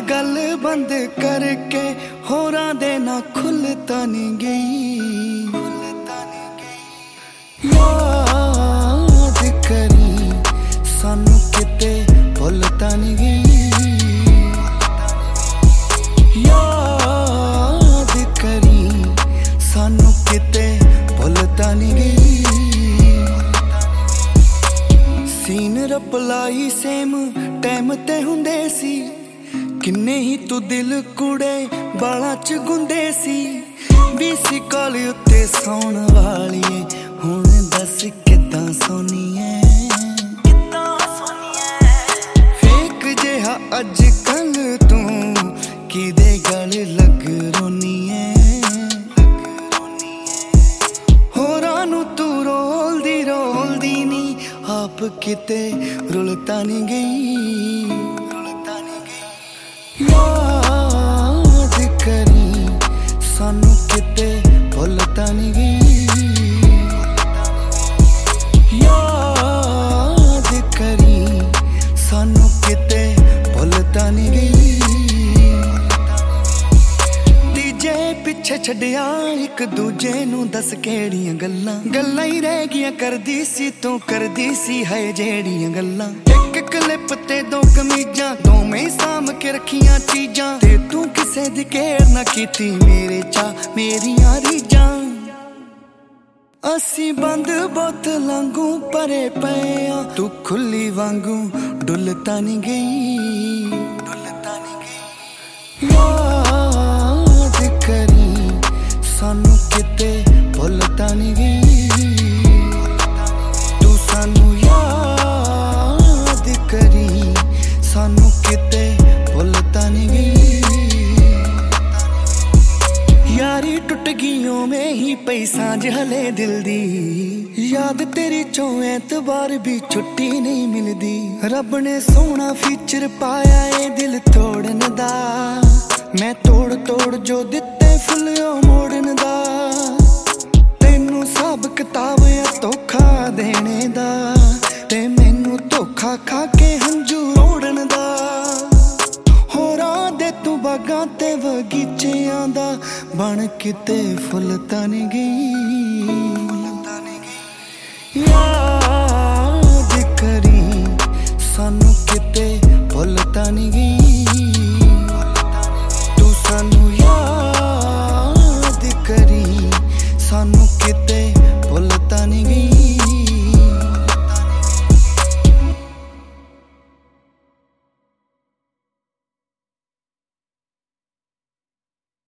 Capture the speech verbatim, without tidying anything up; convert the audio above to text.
गल बंद करके होरां दे ना खुलता नहीं गई। याद करी सानू किते भुलता नहीं गई। याद करी सानू किते भुलता नहीं गई। सीन रपलाई सेम टाइम ते हुंदे सी, किन्ने ही तू दिल कुड़े बालां च गुंदे सी। बीसी कॉल उत्ते सौण वाली हुण दस किदां सोनी है, किदां सोनी है। फेक जिहा अज कल तू किदे गल लग रोनी है। होरां नू तू रोलदी रोलदी नी आप किते रुलता नहीं गई। याद करी सानू किते भुलता नहीं गई। याद करी सानू किते भुलता नहीं गई। तीजे पिछे छड्डिया एक दूजे नू दस केड़ियां गल्लां गल्लां ही रह गियां करदी सी तू करदी सी है जेड़ियां गल्लां। एक क्लिप ते दो कमीजां दोवें साम के रखियां चीजां ते तू किसे दी केयर ना कीती मेरे चा मेरियां रीजां। असी बंद बोतलांगू परे पे आ तू खुली वांगू डुलता नहीं गई, डुलता नहीं गई। याद करी सानू किते भुलता नहीं गई। तू सानू याद करी सानू किते भुलता नहीं गई। यारी टुट गईयों में ही पई सांझ हले दिल दी, याद तेरी चो एतबार भी छुट्टी नहीं मिलदी। रब ने सोना फीचर पाया ए दिल तोड़न दा, मैं तोड़ तोड़ जो दिते फुल्लियो मोड़न दा। तेनू सब किताब या धोखा देने दा ते मैनू धोखा खा के हंजू रोड़न दा। होरां दे तू बागां ते बगीचियां दा बन किते फुलता नहीं गई। याद करी सानू किते भुलता नहीं गई। तू सानू याद करी सानू किते